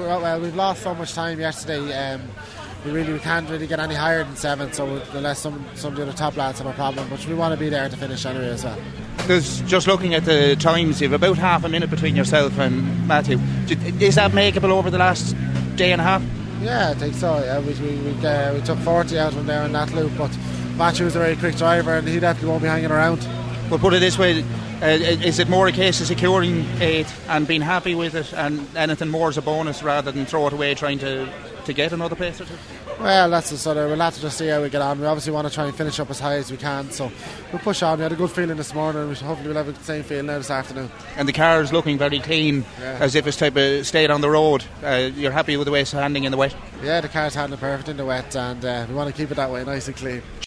well, we've lost so much time yesterday. We can't really get any higher than 7th, so unless some of the other top lads have a problem, but we want to be there to finish anyway as well. Because just looking at the times, you've about half a minute between yourself and Matthew. Is that makeable over the last day and a half? Yeah, I think so. Yeah, we took 40 out of him there in that loop, but Matthew's a very quick driver and he definitely won't be hanging around. But put it this way, is it more a case of securing 8th and being happy with it, and anything more as a bonus rather than throw it away trying to get another place or two? Well, that's the sort of, we'll have to just see how we get on. We obviously want to try and finish up as high as we can, so we'll push on. We had a good feeling this morning, and hopefully we'll have the same feeling now this afternoon. And the car is looking very clean, as if it's type of stayed on the road. You're happy with the way it's handling in the wet? Yeah, the car's handling perfect in the wet, and we want to keep it that way, nice and clean.